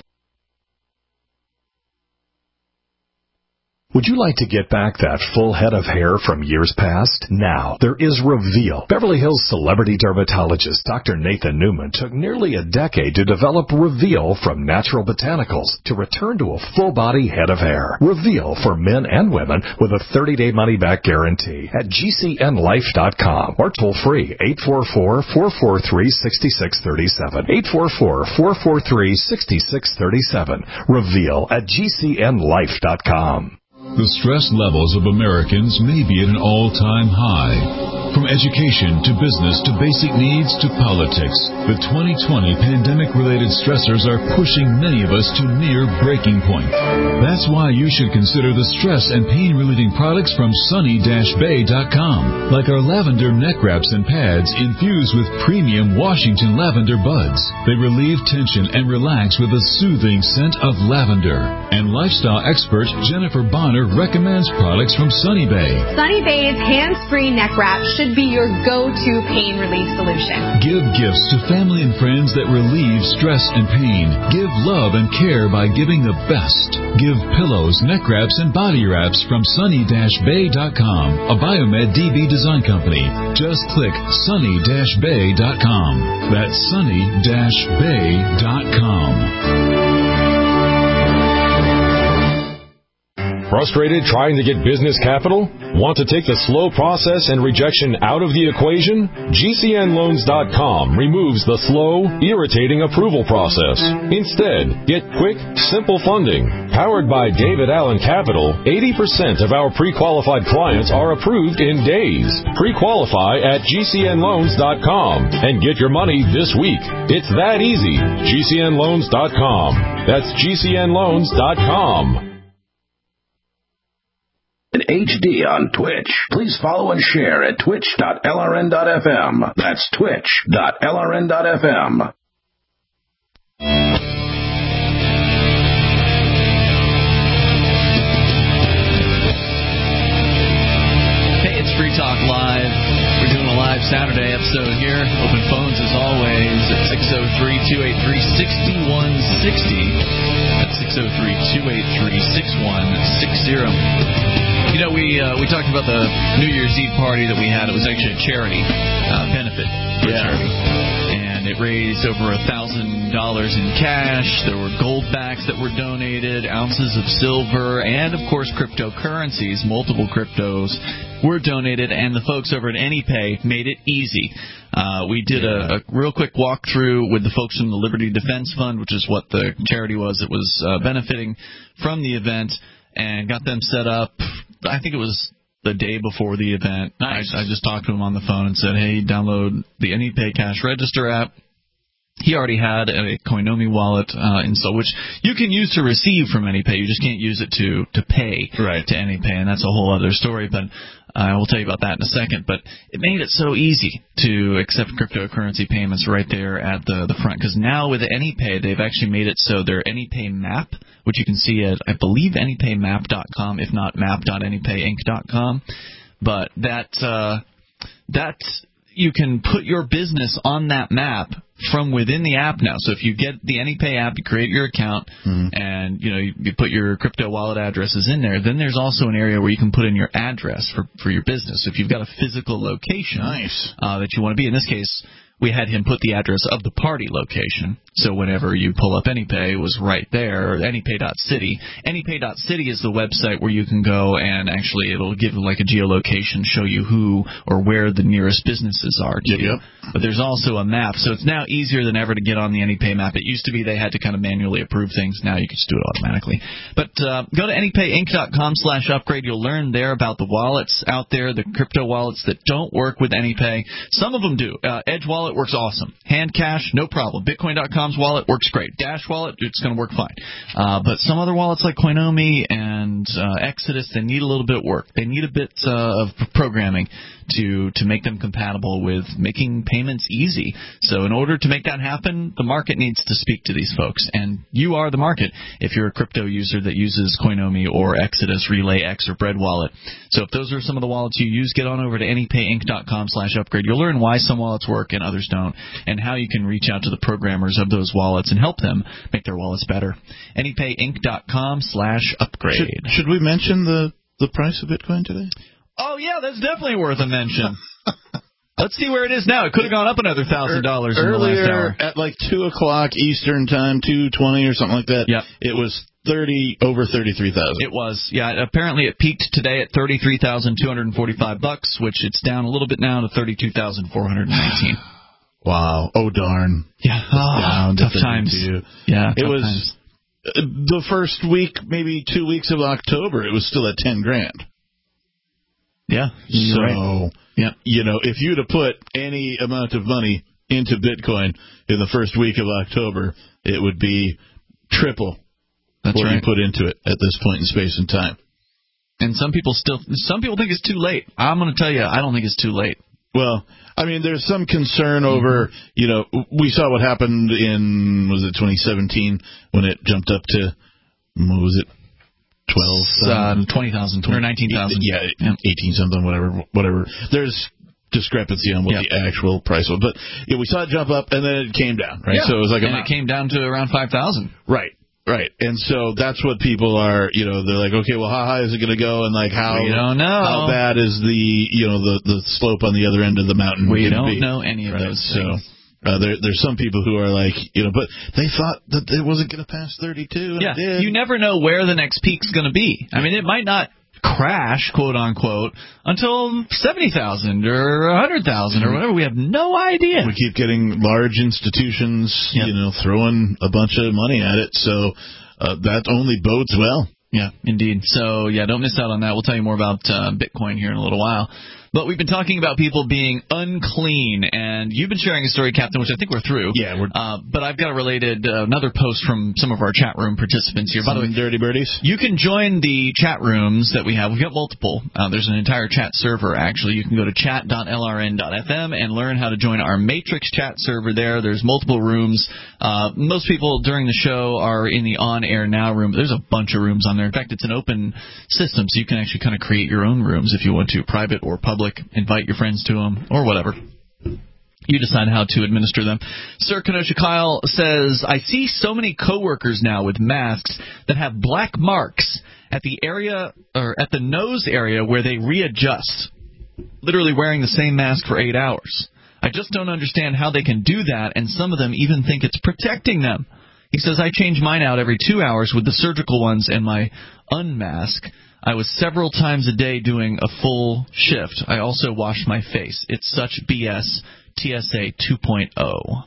Would you like to get back that full head of hair from years past? Now, there is Reveal. Beverly Hills celebrity dermatologist Doctor Nathan Newman took nearly a decade to develop Reveal from natural botanicals to return to a full-body head of hair. Reveal for men and women with a thirty-day money-back guarantee at G C N life dot com or toll-free eight four four, four four three, six six three seven. eight four four, four four three, six six three seven. Reveal at G C N life dot com. The stress levels of Americans may be at an all-time high. From education to business to basic needs to politics, the twenty twenty pandemic-related stressors are pushing many of us to near breaking point. That's why you should consider the stress and pain-relieving products from sunny dash bay dot com, like our lavender neck wraps and pads infused with premium Washington lavender buds. They relieve tension and relax with a soothing scent of lavender. And lifestyle expert Jennifer Bonner recommends products from Sunny Bay. Sunny Bay's hands-free neck wrap should be your go-to pain relief solution. Give gifts to family and friends that relieve stress and pain. Give love and care by giving the best. Give pillows, neck wraps, and body wraps from sunny dash bay dot com, a Biomed D B design company. Just click sunny dash bay dot com. That's sunny dash bay dot com. Frustrated trying to get business capital? Want to take the slow process and rejection out of the equation? G C N loans dot com removes the slow, irritating approval process. Instead, get quick, simple funding. Powered by David Allen Capital, eighty percent of our pre-qualified clients are approved in days. Pre-qualify at G C N loans dot com and get your money this week. It's that easy. G C N loans dot com. That's G C N loans dot com. In H D on Twitch. Please follow and share at twitch dot L R N dot F M. That's twitch dot L R N dot F M. Hey, it's Free Talk Live. We're doing a live Saturday episode here. Open phones as always at six oh three, two eight three, six one six oh. That's six oh three, two eight three, six one six oh. You know, we uh, we talked about the New Year's Eve party that we had. It was actually a charity uh, benefit for yeah. charity. And it raised over a thousand dollars in cash. There were gold backs that were donated, ounces of silver, and, of course, cryptocurrencies. Multiple cryptos were donated, and the folks over at AnyPay made it easy. Uh, we did a, a real quick walkthrough with the folks from the Liberty Defense Fund, which is what the charity was that was uh, benefiting from the event, and got them set up. I think it was the day before the event. Nice. I, I just talked to him on the phone and said, hey, download the AnyPay Cash Register app. He already had a Coinomi wallet uh, installed, which you can use to receive from AnyPay. You just can't use it to, to pay right. to AnyPay, and that's a whole other story. But I will tell you about that in a second. But it made it so easy to accept cryptocurrency payments right there at the, the front. Because now with AnyPay, they've actually made it so their AnyPay map, which you can see at, I believe, any pay map dot com, if not map dot any pay inc dot com. But that uh, that you can put your business on that map from within the app now. So if you get the AnyPay app, you create your account, mm-hmm. and you know you, you put your crypto wallet addresses in there. Then there's also an area where you can put in your address for, for your business. So if you've got a physical location nice. uh, that you want to be, in this case, we had him put the address of the party location. So whenever you pull up AnyPay, it was right there, or anypay dot city. anypay dot city is the website where you can go and actually it'll give like a geolocation, show you who or where the nearest businesses are to yep, you. Yep. But there's also a map. So it's now easier than ever to get on the AnyPay map. It used to be they had to kind of manually approve things. Now you can just do it automatically. But uh, go to any pay inc dot com slash upgrade. You'll learn there about the wallets out there, the crypto wallets that don't work with AnyPay. Some of them do. Uh, Edge Wallet works awesome. Hand Cash, no problem. Bitcoin dot com Crypto.com's wallet works great. Dash wallet, it's going to work fine. Uh, but some other wallets like Coinomi and uh, Exodus, they need a little bit of work. They need a bit uh, of programming to to make them compatible with making payments easy. So in order to make that happen, the market needs to speak to these folks. And you are the market if you're a crypto user that uses Coinomi or Exodus, RelayX, or Bread Wallet. So if those are some of the wallets you use, get on over to anypayinc.com slash upgrade. You'll learn why some wallets work and others don't, and how you can reach out to the programmers of those wallets and help them make their wallets better. anypayinc.com slash upgrade. Should, should we mention the, the price of Bitcoin today? Oh, yeah, that's definitely worth a mention. Let's see where it is now. It could have gone up another one thousand dollars in the last hour. At like two o'clock Eastern time, two twenty or something like that, yep. It was thirty over thirty-three thousand. It was, yeah. Apparently it peaked today at thirty-three thousand two hundred forty-five bucks, which it's down a little bit now to thirty-two thousand four hundred nineteen. Wow. Oh, darn. Yeah. Oh, down tough times. Yeah, it was times. The first week, maybe two weeks of October, it was still at ten grand. Yeah. So, right. Yeah. you know, if you'd have put any amount of money into Bitcoin in the first week of October, it would be triple That's what right. you put into it at this point in space and time. And some people still, some people think it's too late. I'm going to tell you, I don't think it's too late. Well, I mean, there's some concern over, you know, we saw what happened in, was it twenty seventeen when it jumped up to, what was it? twelve thousand, uh, twenty thousand, or nineteen thousand. Yeah, eighteen something, whatever, whatever. There's discrepancy on what yep. the actual price was. But yeah, we saw it jump up, and then it came down, right? Yeah. So it was like and a, it came down to around five thousand. Right, right. And so that's what people are, you know, they're like, okay, well, how high is it going to go? And like, how, we don't know. how bad is the, you know, the, the slope on the other end of the mountain? We don't be, know any of right? those so, things. Uh, there, there's some people who are like, you know, but they thought that it wasn't going to pass thirty-two. And yeah, it did. You never know where the next peak's going to be. I mean, it might not crash, quote unquote, until seventy thousand or one hundred thousand or whatever. We have no idea. We keep getting large institutions, yep. you know, throwing a bunch of money at it, so uh, that only bodes well. Yeah, indeed. So, yeah, don't miss out on that. We'll tell you more about uh, Bitcoin here in a little while. But we've been talking about people being unclean, and you've been sharing a story, Captain, which I think we're through. Yeah, we're. Uh, but I've got a related uh, another post from some of our chat room participants here. By the way, dirty birdies. You can join the chat rooms that we have. We've got multiple. Uh, there's an entire chat server actually. You can go to chat dot L R N dot F M and learn how to join our Matrix chat server there. There's multiple rooms. Uh, most people during the show are in the On Air Now room. There's a bunch of rooms on there. In fact, it's an open system, so you can actually kind of create your own rooms if you want to, private or public. Invite your friends to them, or whatever. You decide how to administer them. Sir Kenosha Kyle says, I see so many coworkers now with masks that have black marks at the area or at the nose area where they readjust, literally wearing the same mask for eight hours. I just don't understand how they can do that, and some of them even think it's protecting them. He says, I change mine out every two hours with the surgical ones and my unmask. I was several times a day doing a full shift. I also wash my face. It's such B S. T S A two point oh.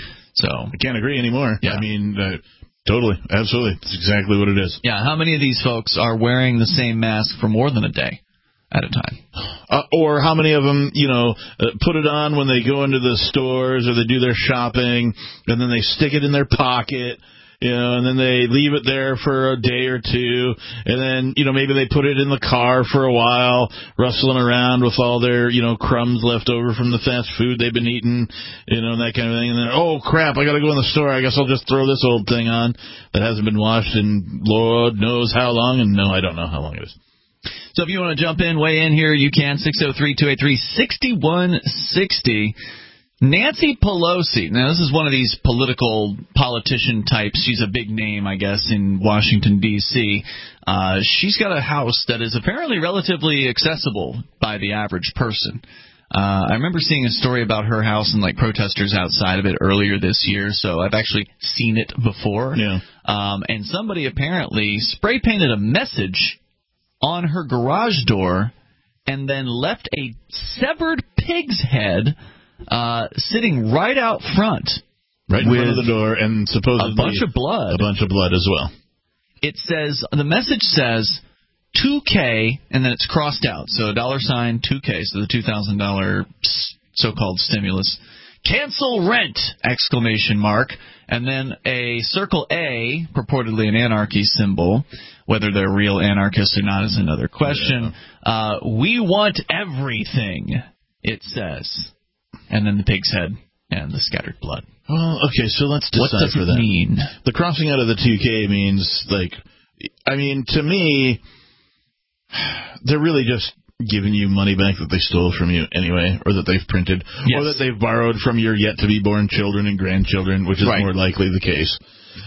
So I can't agree anymore. Yeah. I mean, uh, totally, absolutely. It's exactly what it is. Yeah. How many of these folks are wearing the same mask for more than a day at a time? Uh, or how many of them, you know, uh, put it on when they go into the stores or they do their shopping, and then they stick it in their pocket. You know, and then they leave it there for a day or two, and then, you know, maybe they put it in the car for a while, rustling around with all their, you know, crumbs left over from the fast food they've been eating, you know, and that kind of thing. And then, oh, crap, I got to go in the store. I guess I'll just throw this old thing on that hasn't been washed in Lord knows how long. And no, I don't know how long it is. So if you want to jump in, weigh in here, you can. six oh three, two eight three, six one six oh. Nancy Pelosi. Now, this is one of these political politician types. She's a big name, I guess, in Washington, D C Uh, she's got a house that is apparently relatively accessible by the average person. Uh, I remember seeing a story about her house and, like, protesters outside of it earlier this year, so I've actually seen it before. Yeah. Um, and somebody apparently spray-painted a message on her garage door and then left a severed pig's head Uh, sitting right out front. Right in front of the door, and supposedly a bunch of blood. A bunch of blood as well. It says, the message says two K, and then it's crossed out. So dollar sign two K, so the two thousand dollars so-called stimulus cancel rent, exclamation mark, and then a circle A, purportedly an anarchy symbol. Whether they're real anarchists or not is another question. Yeah. Uh, we want everything, it says. And then the pig's head and the scattered blood. Well, okay, so let's decide what does for it that. mean? The crossing out of the two K means, like, I mean, to me, they're really just giving you money back that they stole from you anyway, or that they've printed, yes. or that they've borrowed from your yet-to-be-born children and grandchildren, which is right. more likely the case.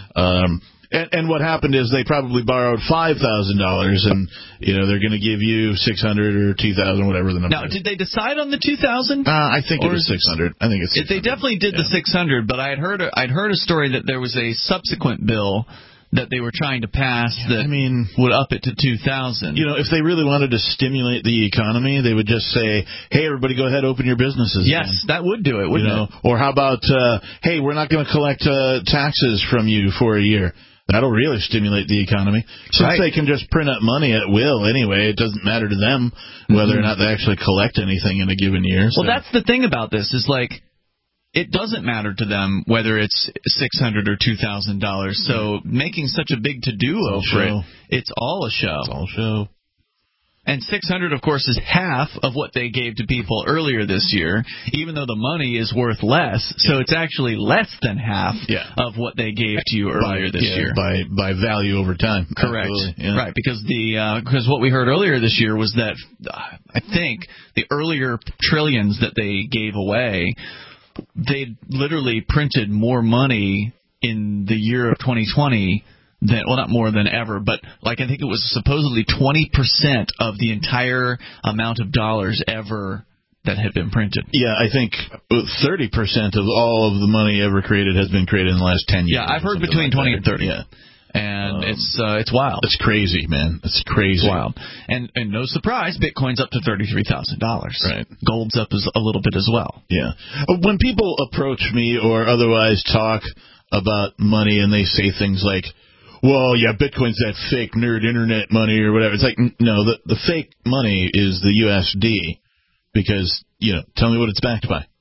Um, and, and what happened is they probably borrowed five thousand dollars, and you know they're going to give you six hundred or two thousand, whatever the number. Now, is. did they decide on the two thousand? Uh, I think or it was six hundred. I think it's. It, they definitely did yeah. the six hundred, but I had heard I'd heard a story that there was a subsequent bill that they were trying to pass that I mean, would up it to two thousand. You know, if they really wanted to stimulate the economy, they would just say, hey, everybody go ahead, open your businesses. Yes, again. that would do it, wouldn't you know? it? Or how about, uh, hey, we're not going to collect uh, taxes from you for a year. That'll really stimulate the economy. Since right. they can just print up money at will anyway, it doesn't matter to them whether mm-hmm. or not they actually collect anything in a given year. Well, so. that's the thing about this, is like, it doesn't matter to them whether it's six hundred dollars or two thousand dollars. So making such a big to-do over it, it's all a show. It's all a show. And six hundred dollars, of course, is half of what they gave to people earlier this year, even though the money is worth less. So yeah. it's actually less than half yeah. of what they gave to you earlier by, this yeah, year. By by value over time. Correct. Yeah. Right, because the uh, because what we heard earlier this year was that, uh, I think, the earlier trillions that they gave away, they literally printed more money in the year of twenty twenty than, well, not more than ever, but like I think it was supposedly twenty percent of the entire amount of dollars ever that had been printed. Yeah, I think thirty percent of all of the money ever created has been created in the last ten years. Yeah, I've heard between like twenty that. and thirty. Yeah. And um, it's uh, it's wild. It's crazy, man. It's crazy. It's wild. And and no surprise, Bitcoin's up to thirty-three thousand dollars. Right. Gold's up as a little bit as well. Yeah. When people approach me or otherwise talk about money and they say things like, well, yeah, Bitcoin's that fake nerd internet money or whatever. It's like, no, the, the fake money is the U S D because, you know, tell me what it's backed by.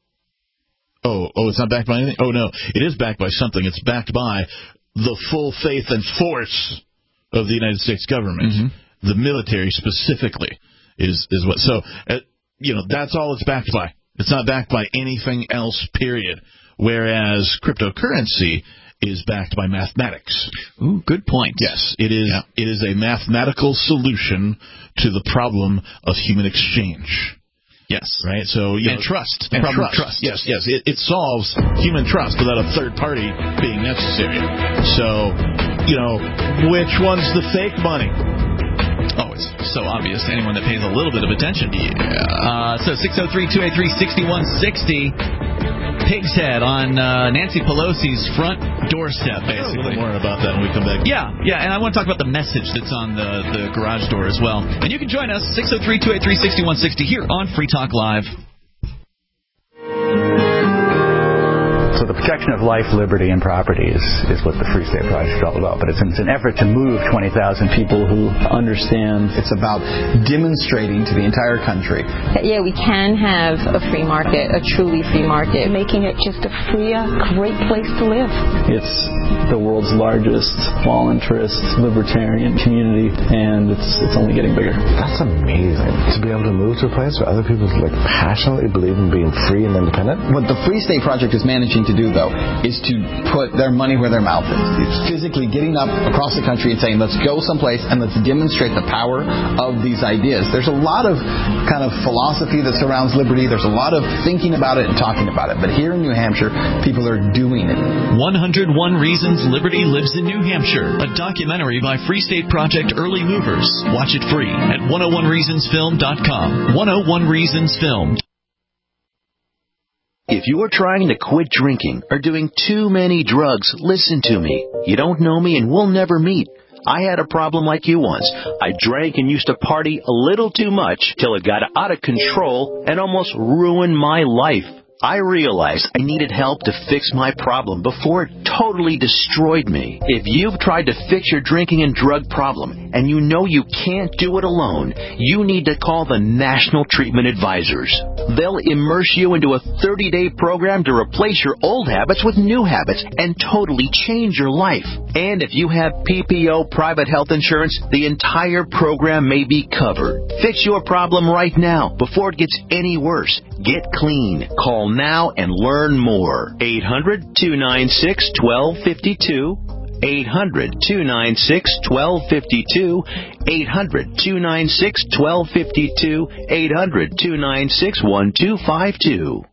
Oh, oh, it's not backed by anything? Oh, no, it is backed by something. It's backed by the full faith and force of the United States government. Mm-hmm. The military specifically is, is what. So, uh, you know, that's all it's backed by. It's not backed by anything else, period. Whereas cryptocurrency is backed by mathematics. Ooh, good point. Yes, it is. Yeah. It is a mathematical solution to the problem of human exchange. Yes. Right. So you and know, trust. And problem trust. Of trust. Yes. Yes. It, it solves human trust without a third party being necessary. So, you know, which one's the fake money? Oh, it's so obvious to anyone that pays a little bit of attention. Yeah. Uh, so six oh three, two eight three, six one six oh. Pig's head on uh, Nancy Pelosi's front doorstep, basically. A little more about that when we come back. Yeah, yeah, and I want to talk about the message that's on the, the garage door as well. And you can join us, six oh three, two eight three, six one six oh, here on Free Talk Live. So the protection of life, liberty, and property is, is what the Free State Project is all about. But it's, it's an effort to move twenty thousand people who understand. It's about demonstrating to the entire country that, yeah, we can have a free market, a truly free market, making it just a freer, great place to live. It's the world's largest all-interest libertarian community, and it's it's only getting bigger. That's amazing, to be able to move to a place where other people like passionately believe in being free and independent. What the Free State Project is managing to do, though, is to put their money where their mouth is. It's physically getting up across the country and saying, let's go someplace and let's demonstrate the power of these ideas. There's a lot of kind of philosophy that surrounds liberty. There's a lot of thinking about it and talking about it. But here in New Hampshire, people are doing it. one oh one Reasons Liberty Lives in New Hampshire, a documentary by Free State Project Early Movers. Watch it free at one oh one reasons film dot com. one oh one Reasons Film. If you are trying to quit drinking or doing too many drugs, listen to me. You don't know me and we'll never meet. I had a problem like you once. I drank and used to party a little too much till it got out of control and almost ruined my life. I realized I needed help to fix my problem before it totally destroyed me. If you've tried to fix your drinking and drug problem and you know you can't do it alone, you need to call the National Treatment Advisors. They'll immerse you into a thirty-day program to replace your old habits with new habits and totally change your life. And if you have P P O private health insurance, the entire program may be covered. Fix your problem right now before it gets any worse. Get clean. Call now and learn more. eight hundred, two nine six, one two five two. eight hundred, two nine six, one two five two. eight hundred, two nine six, one two five two. eight hundred, two nine six, one two five two.